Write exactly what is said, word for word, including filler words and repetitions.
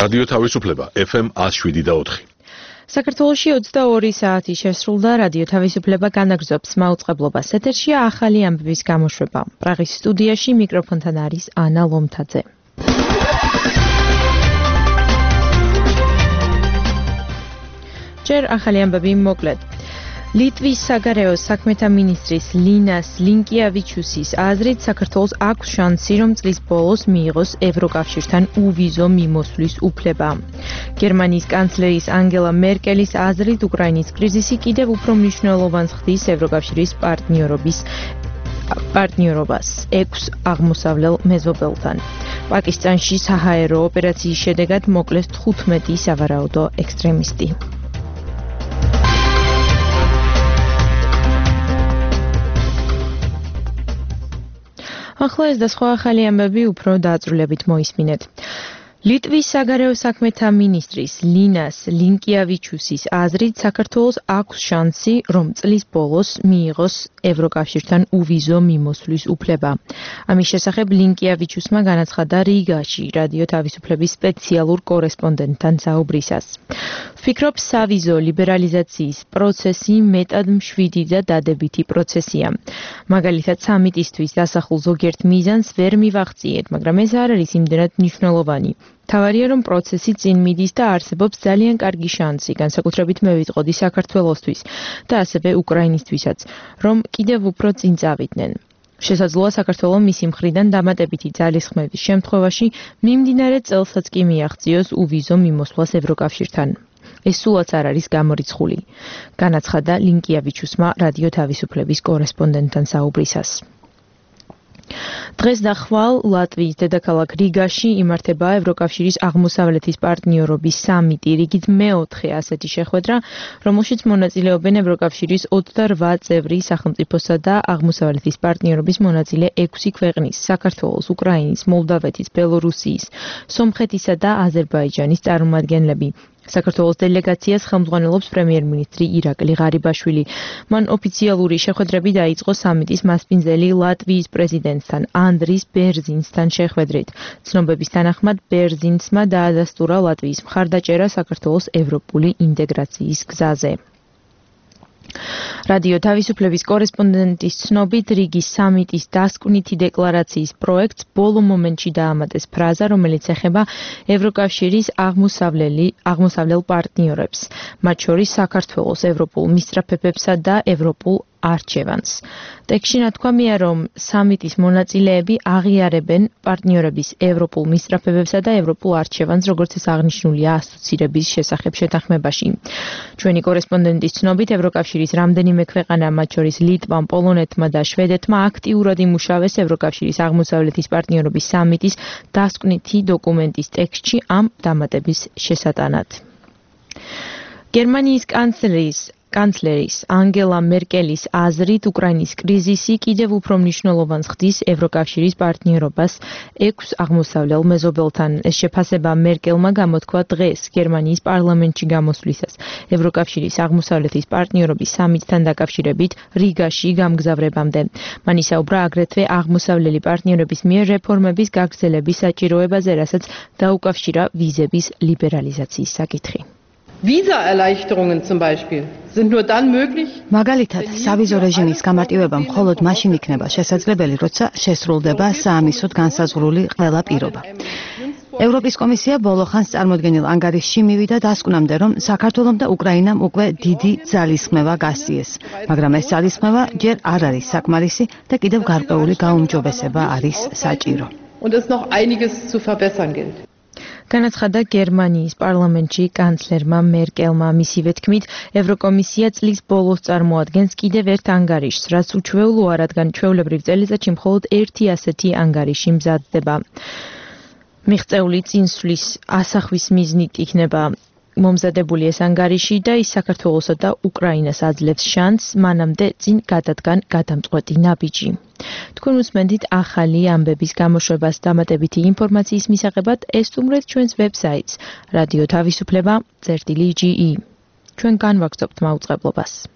რადიო თავისუფლება ეფ ემ ათს შვიდი და ოთხი. საქართველოში ოცდაორი საათი შესრულდა, რადიო თავისუფლება განაგრძობს მაუწყებლობას. ეთერშია ახალი ამბების გამოშვება. პრაღის სტუდიაში მიკროფონთან არის ანა ლომთაძე. ჯერ ახალი ამბები მოკლედ. ლიტვის საგარეო საქმეთა მინისტრის ლინას ლინკიავიჩუსის აზრით საქართველოს აქვს შანსი, რომ წლის ბოლოს მიიღოს ევროკავშირთან უვიზო მიმოსვლის უფლება. გერმანიის კანცლერის ანგელა მერკელის აზრით უკრაინის კრიზისი კიდევ უფრო მნიშვნელოვანს ხდის ევროკავშირის პარტნიორობის პარტნიორობას ექვს აღმოსავლელ მეზობელთან. პაკისტანში საჰაერო ოპერაციის შედეგად მოკლეს თხუთმეტი სავარაუდო ექსტრემისტი. ახლა ეს და სხვა ახალი ამბები უფრო დაწვრილებით მოისმინეთ. ლიტვის საგარეო საქმეთა მინისტრის ლინას ლინკიავიჩუსის აზრით საქართველოს აქვს შანსი, რომ წლის ბოლოს მიიღოს ევროკავშირთან უვიზო მიმოსვლის უფლება. ამის შესახებ ლინკიავიჩუსმა განაცხადა რიგაში რადიო თავისუფლების სპეციალურ კორესპონდენტთან საუბრისას. ვფიქრობ, სავიზო ლიბერალიზაციის პროცესი მეტად მშვიდი და დადებითი პროცესია. მაგალითად, სამიტისთვის დასახულ ზოგიერთ მიზანს ვერ მივახციეთ, მაგრამ ეს არ არის იმდენად მნიშვნელოვანი. თავარია, რომ პროცესი წინ მიდის და არსებობს ძალიან კარგი შანსი, განსაკუთრებით მე ვიტყოდი საქართველოსთვის და ასევე უკრაინისთვისაც, რომ კიდევ უფრო წინ წავიდნენ. შესაძლოა საქართველო მისი მხრიდან დამატებითი ძალისხმევის შემთხვევაში მიმდინარე წელსაც კი მიაღწიოს უვიზო მიმოსვლას ევროკავშირთან. ეს სულაც არ არის გამორიცხული, განაცხადა ლინკიავიჩუსმა რადიო თავისუფლების კორესპონდენტთან საუბრისას. დღეს და ხვალ ლატვიის დედაქალაქ რიგაში იმართება ევროკავშირის აღმოსავლეთის პარტნიორობის სამიტი, რიგით მეოთხე ასეთი შეხვედრა, რომელშიც მონაწილეობენ ევროკავშირის ოცდარვა წევრი სახელმწიფოსა და აღმოსავლეთის პარტნიორობის მონაწილე ექვსი ქვეყნის, საქართველოს, უკრაინის, მოლდავეთის, ბელორუსიის, სომხეთისა და აზერბაიჯანის წარმომადგენლები. საქართველოს დელეგაციას ხელმძღვანელობს პრემიერ-მინისტრი ირაკლი ღარიბაშვილი. მან ოფიციალური შეხვედრები დაიწყო სამიტის მასპინძელი ლატვიის პრეზიდენტთან ანდრის ბერზინსთან შეხვედრით. ცნობების თანახმად ბერზინსმა დაადასტურა ლატვიის მხარდაჭერა საქართველოს ევროპული ინტეგრაციის გზაზე. რადიო თავისუფლების კორესპონდენტის ცნობით, რიგის სამიტის დასკვნითი დეკლარაციის პროექტს ბოლო მომენტში დაამატეს ფრაზა, რომელიც ეხება ევროკავშირის აღმოსავლელ პარტნიორებს, მათ შორის საქართველოს ევროპულ მისწრაფებებსა და ევროპულ არჩევანს. ტექსტში ნათქვამია, რომ სამიტის მონაწილეები აღიარებენ პარტნიორების ევროპულ მისწრაფებებსა და ევროპულ არჩევანს, როგორც ეს აღნიშნულია ასოცირების შესახებ შეთანხმებაში. ჩვენი კორესპონდენტის ცნობით, ევროკავშირის რამდენიმე ქვეყანა, მათ შორის ლიტვამ, პოლონეთმა და შვედეთმა აქტიურად იმუშავეს ევროკავშირის აღმოსავლეთის პარტნიორობის სამიტის დასკვნითი დოკუმენტის ტექსტში ამ დამატების შესატანად. გერმანიის კანცლერის კანცლერის ანგელა მერკელის აზრით, უკრაინის კრიზისი კიდევ უფრო მნიშვნელოვანს ხდის ევროკავშირის პარტნიორობას ექვს აღმოსავლელ მეზობელთან. ეს შეფასება მერკელმა გამოთქვა დღეს გერმანიის პარლამენტში გამოსვლისას ევროკავშირის აღმოსავლეთის პარტნიორობის სამიტთან დაკავშირებით რიგაში გამგზავრებამდე. მან ისაუბრა აგრეთვე აღმოსავლელი პარტნიორების მიერ რეფორმების გაგრძელების საჭიროებაზე, რასაც დაუკავშირა ვიზების ლიბერალიზაციის საკითხი. Visa-Erleichterungen zum Beispiel sind nur dann möglich. მაგალითად, სავიზო რეჟიმის გამარტივება მხოლოდ მაშინ იქნება შესაძლებელი, როცა შესრულდება საამისოდ განსაზღვრული ყველა პირობა. ევროპის კომისია ბოლო ხანს წარმოდგენილ ანგარიშში მივიდა დასკვნამდე, რომ საქართველომ და უკრაინამ უკვე დიდი ძალისხმევა გასწიეს, მაგრამ ეს ძალისხმევა ჯერ არ არის საკმარისი და კიდევ გარკვეული გაუმჯობესება არის საჭირო. Und es noch einiges zu verbessern gilt. განაცხადა გერმანიის პარლამენტში კანცლერმა მერკელმა. მისივე თქმით, ევროკომისია წლის ბოლოს წარმოადგენს კიდევ ერთ ანგარიშს, რაც უჩვეულოა, რადგან ჩვეულებრივ წელიწადში მხოლოდ ერთი ასეთი ანგარიში მზადდება. მიღწეული წინსვლის ასახვის მიზნით იქნება მომზადებული ეს ანგარიში და ის საქართველოსა და უკრაინას აძლევს შანსს მანამდე წინ გადადგან გადამწყვეტი ნაბიჯი. თქვენ უსმენთ ახალი ამბების გამოშვებას. დამატებითი ინფორმაციის მისაღებად ესტუმრეთ ჩვენს ვებსაიტს რადიო თავისუფლება წერტილი ჯი ი. ჩვენ განვაგრძობთ მაუწყებლობას.